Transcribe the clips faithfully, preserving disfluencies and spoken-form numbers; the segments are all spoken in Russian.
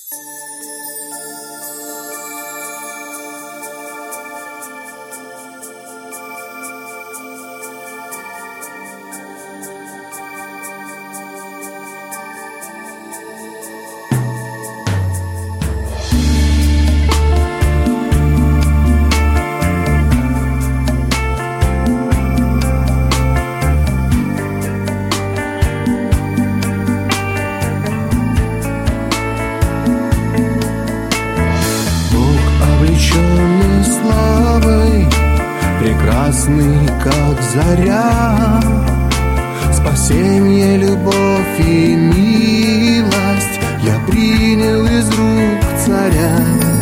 Прекрасный, как заря, спасение, любовь и милость я принял из рук царя.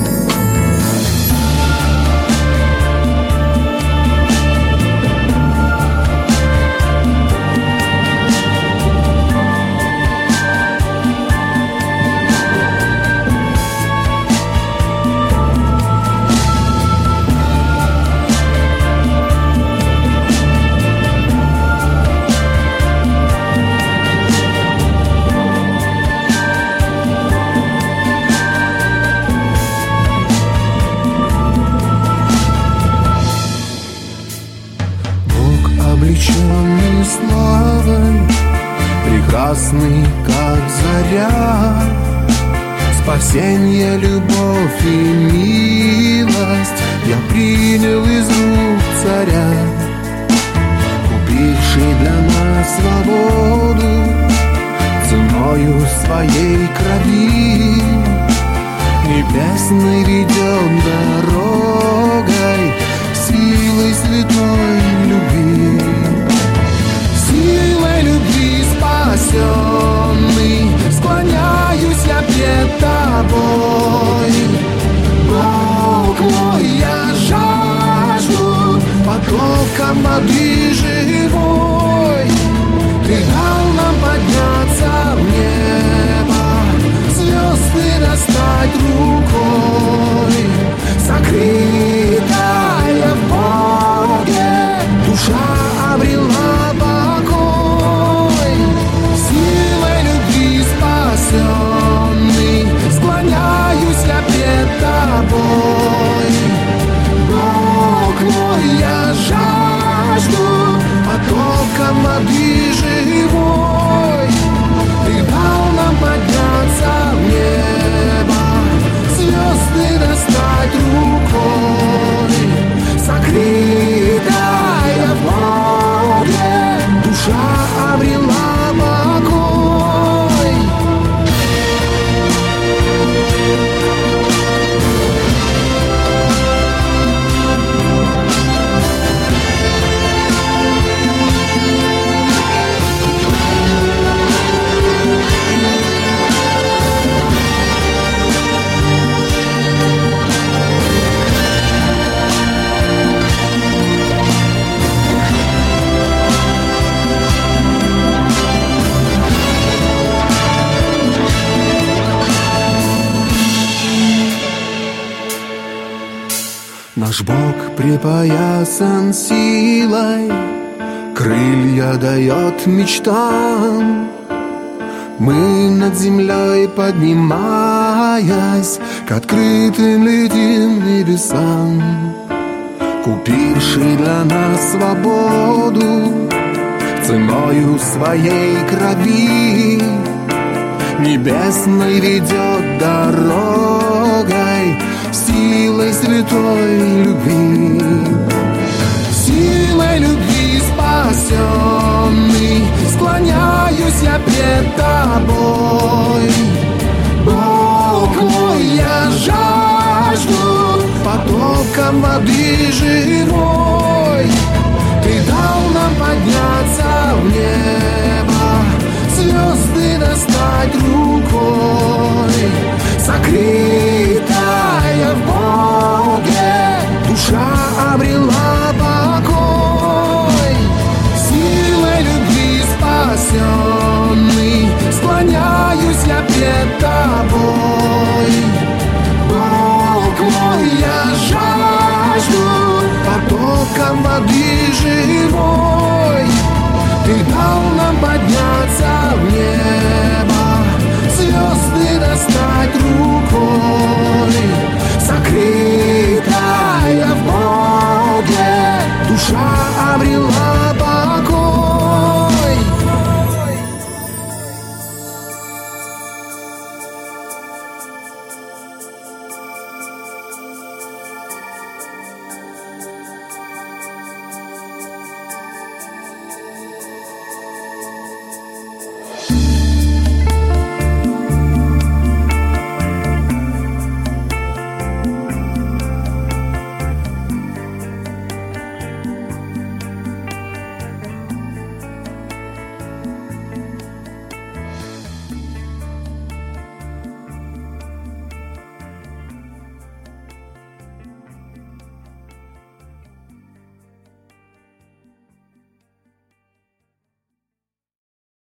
Облеченный славой, прекрасный, как заря, спасение, любовь и милость я принял из рук царя, купивший для нас свободу ценою своей крови, небесной ведет дорогой силой святой любви. Силой любви спасенный склоняюсь я пред тобой. Бог мой, я жажду потоком воды живой. Ты дал нам подняться в небо, звезды достать рукой. Сокрытая в Боге душа обрела покой. Силой любви спасенный склоняюсь я пред тобой. Бог мой, я жажду потоком воды живой. Ты дал нам подняться в небо, звезды достать рукой. Сокрытая в Боге душа обрела покой. Наш Бог припоясан силой, крылья дает мечтам. Мы над землей поднимаясь, к открытым летим небесам. Купивший для нас свободу ценою своей крови, небесной ведет дорогой силой святой любви. Силой любви спасенный склоняюсь я пред тобой. Бог мой, я жажду потоком воды живой. Ты дал нам подняться в небо, звезды достать рукой. Сокрытая в Боге душа обрела покой. Силой любви спасенный склоняюсь я пред тобой. Бог мой, я жажду потоком воды живой. Ты дал нам подняться в небо,